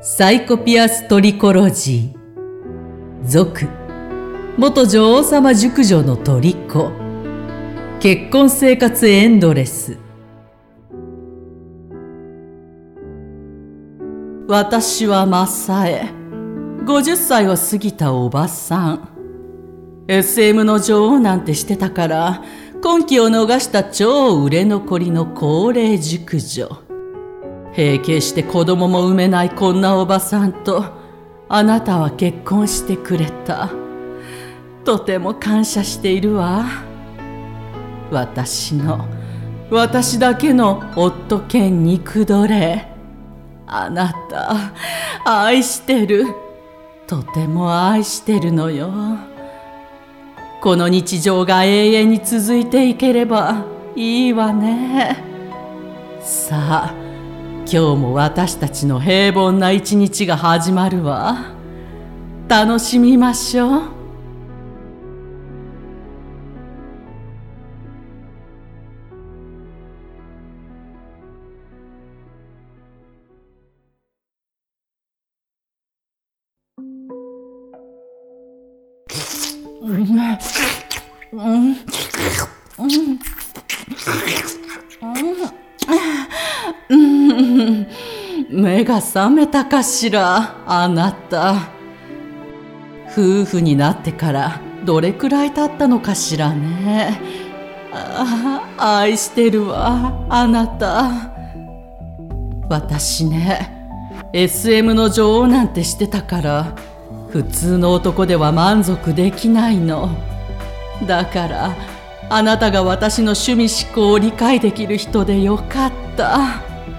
サイコピアストリコロジー。続、元女王様熟女の虜。結婚生活エンドレス。私はマサエ、50歳を過ぎたおばさん。SM の女王なんてしてたから婚期を逃した超売れ残りの高齢熟女。閉経して子供も産めないこんなおばさんとあなたは結婚してくれた。とても感謝しているわ。私だけの夫兼肉奴隷。あなた愛してる。とても愛してるのよ。この日常が永遠に続いていければいいわね。さあ、今日も私たちの平凡な一日が始まるわ。楽しみましょう。目が覚めたかしら、あなた。夫婦になってからどれくらい経ったのかしらね。愛してるわ、あなた。私ね、SM の女王なんてしてたから普通の男では満足できないの。だからあなたが私の趣味思考を理解できる人でよかった。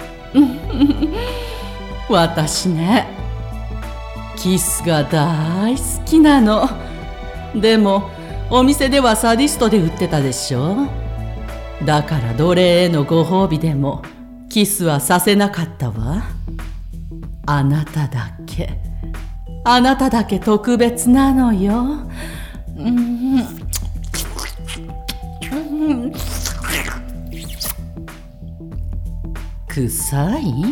私ね、キスが大好きなの。でもお店ではサディストで売ってたでしょ。だから奴隷へのご褒美でもキスはさせなかったわ。あなただけ特別なのよ。臭い？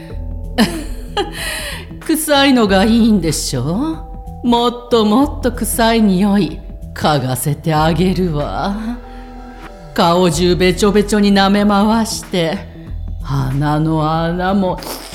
臭いのがいいんでしょ。もっともっと臭い匂い嗅がせてあげるわ。顔中べちょべちょに舐め回して鼻の穴も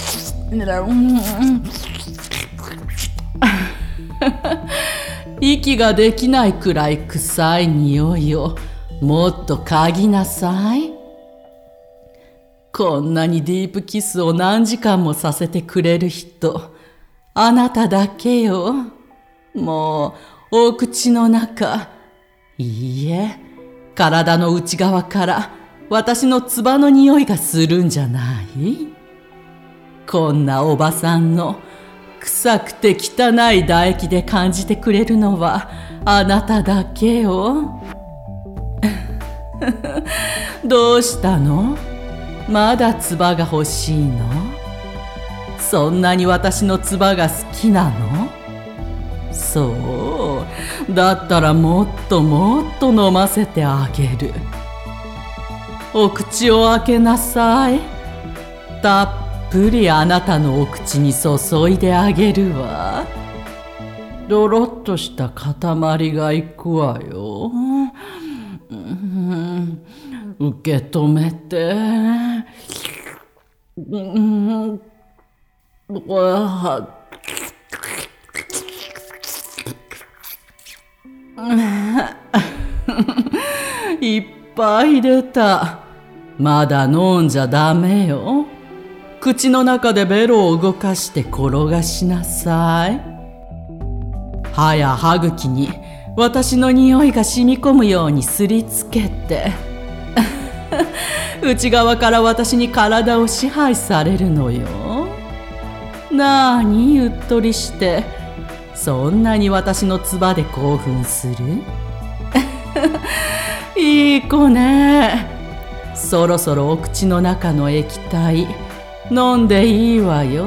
息ができないくらい臭い匂いをもっと嗅ぎなさい。こんなにディープキスを何時間もさせてくれる人、あなただけよ。もうお口の中、いいえ、体の内側から私の唾の匂いがするんじゃない？こんなおばさんの臭くて汚い唾液で感じてくれるのはあなただけよ。どうしたの？まだ唾が欲しいの？そんなに私の唾が好きなの？そう、だったらもっともっと飲ませてあげる。お口を開けなさい。たっぷりあなたのお口に注いであげるわ。ドロッとした塊がいくわよ。受け止めて。いっぱい出た。まだ飲んじゃダメよ。口の中でベロを動かして転がしなさい。歯や歯茎に私の匂いが染み込むようにすりつけて内側から私に体を支配されるのよ。なあにうっとりして、そんなに私の唾で興奮する？いい子ね。そろそろお口の中の液体飲んでいいわよ。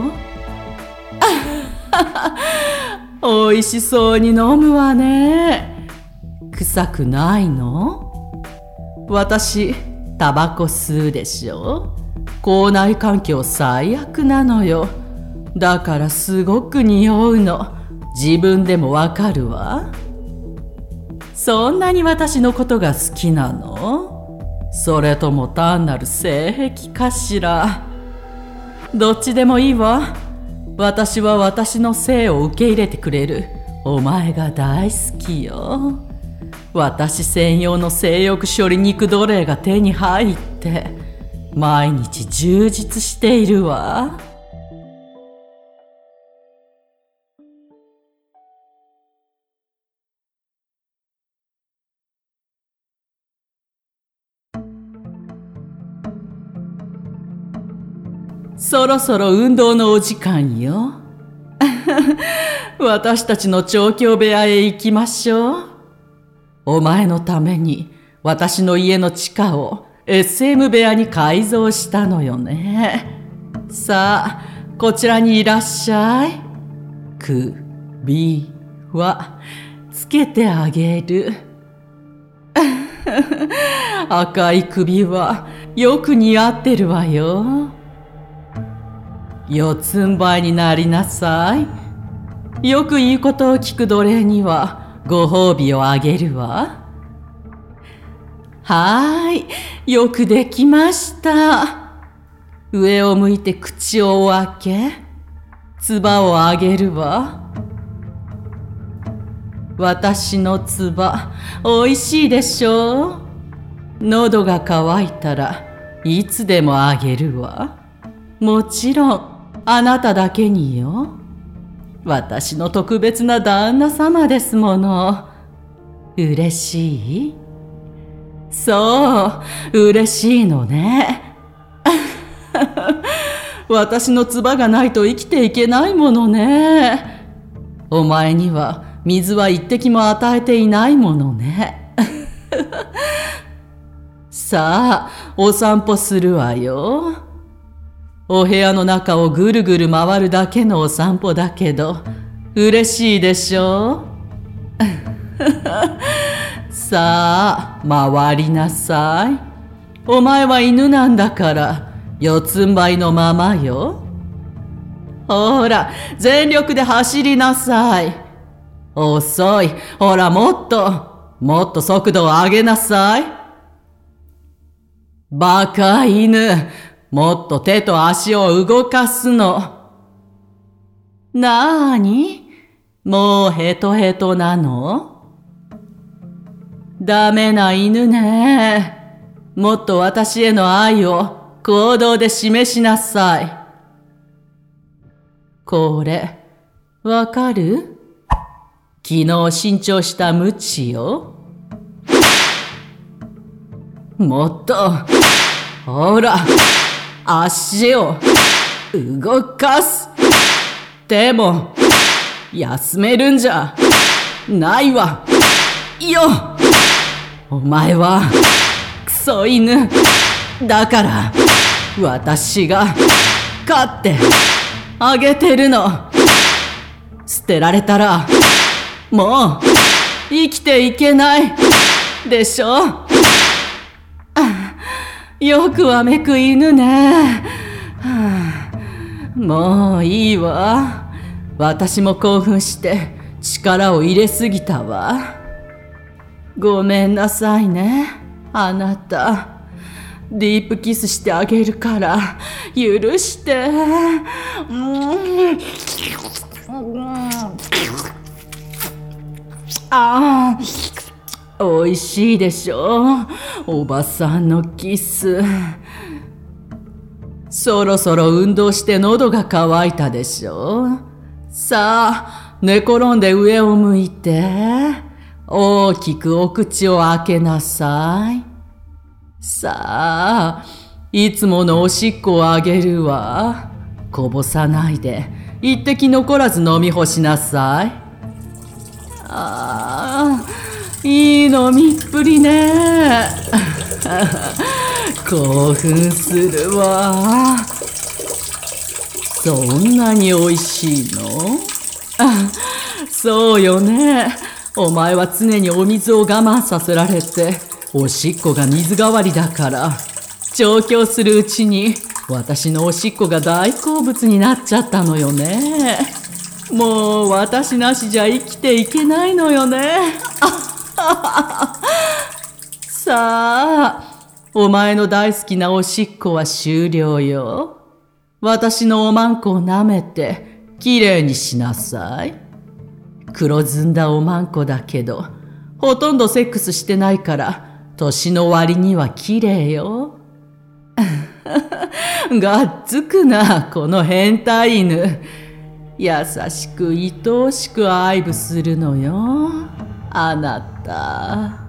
おいしそうに飲むわね。臭くないの？私タバコ吸うでしょ。口内環境最悪なのよ。 だからすごく匂うの。自分でもわかるわ。そんなに私のことが好きなの？それとも単なる性癖かしら。どっちでもいいわ。私は私の性を受け入れてくれるお前が大好きよ。私専用の性欲処理肉奴隷が手に入って毎日充実しているわ。そろそろ運動のお時間よ。私たちの調教部屋へ行きましょう。お前のために私の家の地下を SM 部屋に改造したのよね。さあ、こちらにいらっしゃい。首はつけてあげる。赤い首はよく似合ってるわよ。四つん這いになりなさい。よく言うことを聞く奴隷にはご褒美をあげるわ。はーい、よくできました。上を向いて口をお開け、唾をあげるわ。私の唾、おいしいでしょう？喉が渇いたらいつでもあげるわ。もちろんあなただけによ。私の特別な旦那様ですもの。嬉しい？そう、嬉しいのね。私の唾がないと生きていけないものね。お前には水は一滴も与えていないものね。さあ、お散歩するわよ。お部屋の中をぐるぐる回るだけのお散歩だけど、嬉しいでしょう？さあ、回りなさい。お前は犬なんだから、四つん這いのままよ。ほら、全力で走りなさい。遅い。ほら、もっと速度を上げなさい。バカ犬。もっと手と足を動かすの。なーに？もうヘトヘトなの？ダメな犬ね。もっと私への愛を行動で示しなさい。これ、わかる？昨日新調したムチよ。もっと、ほら。足を動かす。でも休めるんじゃないわよ。お前はクソ犬だから私が飼ってあげてるの。捨てられたらもう生きていけないでしょ。よくわめく犬ね。もういいわ。私も興奮して力を入れすぎたわ。ごめんなさいね、あなた。ディープキスしてあげるから許して。ああ、おいしいでしょ、おばさんのキス。そろそろ運動して喉が渇いたでしょ。さあ、寝転んで上を向いて、大きくお口を開けなさい。さあ、いつものおしっこをあげるわ。こぼさないで、一滴残らず飲み干しなさい。ああ、いい飲みっぷりね。興奮するわ。そんなにおいしいの？そうよね。お前は常にお水を我慢させられて、おしっこが水代わりだから、調教するうちに私のおしっこが大好物になっちゃったのよね。もう私なしじゃ生きていけないのよね。さあ、お前の大好きなおしっこは終了よ。私のおまんこを舐めてきれいにしなさい。黒ずんだおまんこだけど、ほとんどセックスしてないから、年の割にはきれいよ。がっつくな、この変態犬。優しく愛おしく愛撫するのよ、あなた。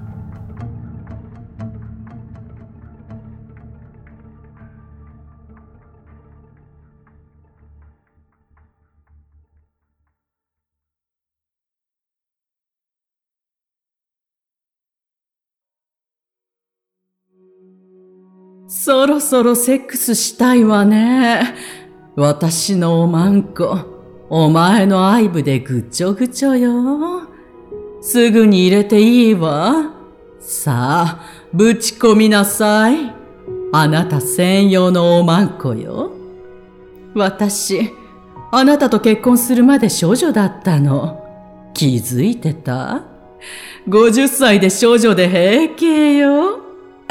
そろそろセックスしたいわね。私のおまんこ、お前の愛撫でぐちょぐちょよ。すぐに入れていいわ。さあ、ぶち込みなさい。あなた専用のおまんこよ。私、あなたと結婚するまで少女だったの。気づいてた？ 50 歳で少女で平気よ。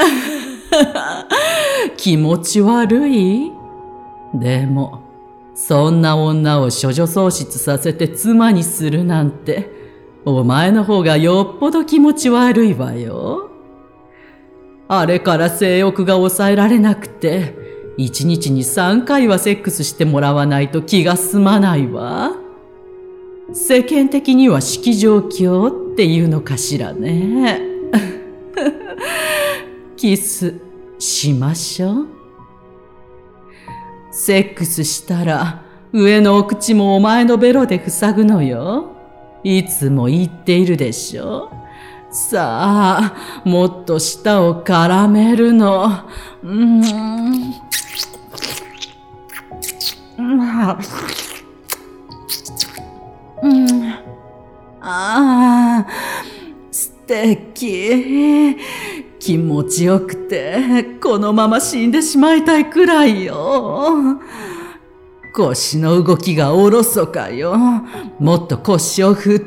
気持ち悪い？でも、そんな女を処女喪失させて妻にするなんて、お前の方がよっぽど気持ち悪いわよ。あれから性欲が抑えられなくて、1日に3回はセックスしてもらわないと気が済まないわ。世間的には式状況っていうのかしらね。キスしましょう。セックスしたら上のお口もお前のベロで塞ぐのよ。いつも言っているでしょ。さあ、もっと舌を絡めるの。ああ、素敵。気持ちよくて、このまま死んでしまいたいくらいよ。腰の動きがおろそかよ。もっと腰を振って。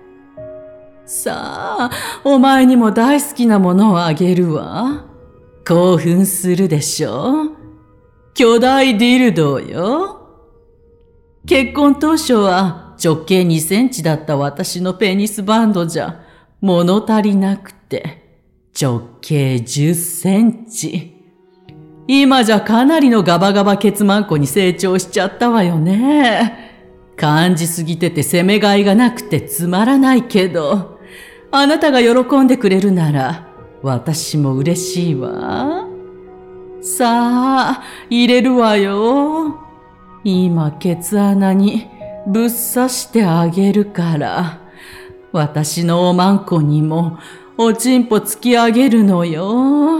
さあ、お前にも大好きなものをあげるわ。興奮するでしょ。巨大ディルドよ。結婚当初は直径2センチだった私のペニスバンドじゃ物足りなくて、直径10センチ。今じゃかなりのガバガバケツマンコに成長しちゃったわよね。感じすぎてて攻めがいがなくてつまらないけど、あなたが喜んでくれるなら私も嬉しいわ。さあ、入れるわよ。今ケツ穴にぶっ刺してあげるから、私のおまんこにもおちんぽ突き上げるのよ。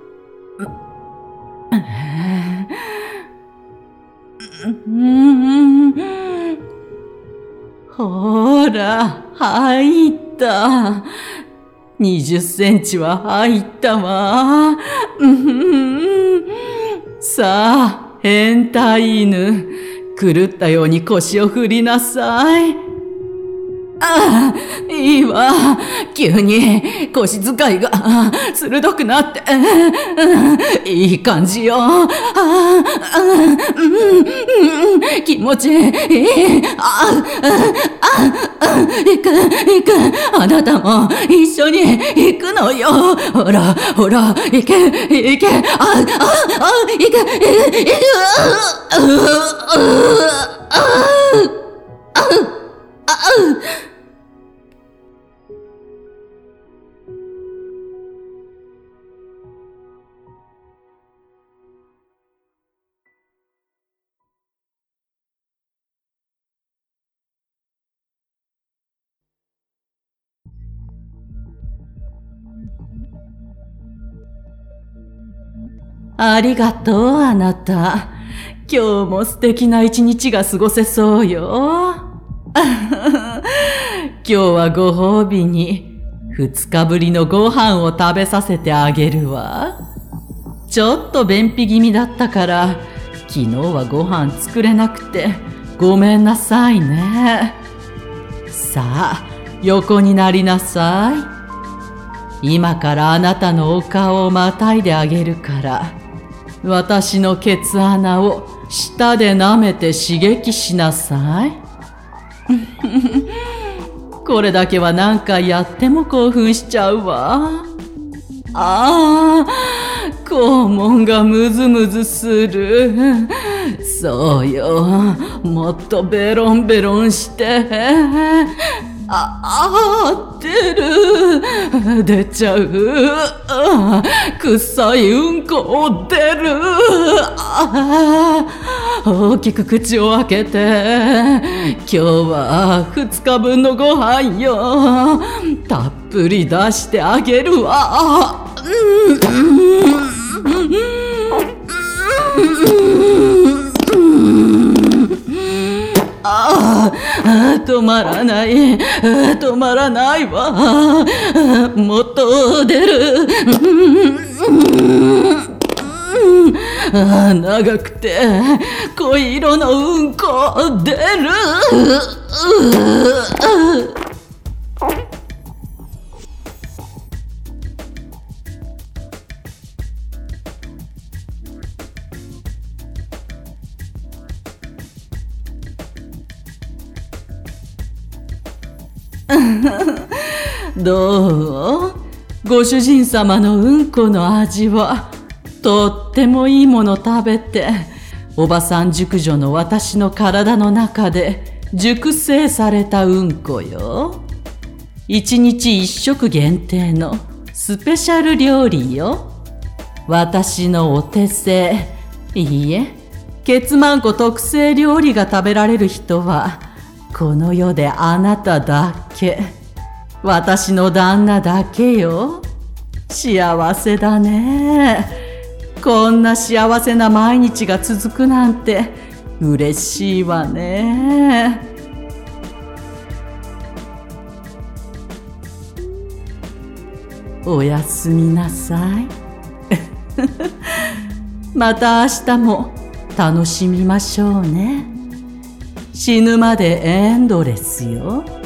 ほら、入った。20センチは入ったわ。さあ、変態犬。狂ったように腰を振りなさい。ああ、いいわ。急に腰使いが鋭くなって、いい感じよ。気持ちいい。行く。あなたも一緒に行くのよ。ほら、行け。行け。ありがとう、あなた。今日も素敵な一日が過ごせそうよ。今日はご褒美に2日ぶりのご飯を食べさせてあげるわ。 ちょっと便秘気味だったから昨日はご飯作れなくてごめんなさいね。さあ横になりなさい。今からあなたのお顔をまたいであげるから私のケツ穴を舌で舐めて刺激しなさい。これだけは何回やっても興奮しちゃうわ。ああ、肛門がムズムズする。そうよ、もっとベロンベロンして。出る。出ちゃう。臭いうんこ出る。大きく口を開けて。今日は2日分のご飯よ。たっぷり出してあげるわ。止まらない、止まらないわ。もっと出る。長くて濃い色のうんこ出る。どう？ご主人様のうんこの味はとってもいいもの食べておばさん熟女の私の体の中で熟成されたうんこよ。1日1食限定のスペシャル料理よ。私のお手製、いいえ、ケツマンコ特製料理が食べられる人はこの世であなただけ。私の旦那だけよ。幸せだね。こんな幸せな毎日が続くなんて嬉しいわね。おやすみなさい。また明日も楽しみましょうね。死ぬまでエンドレスよ。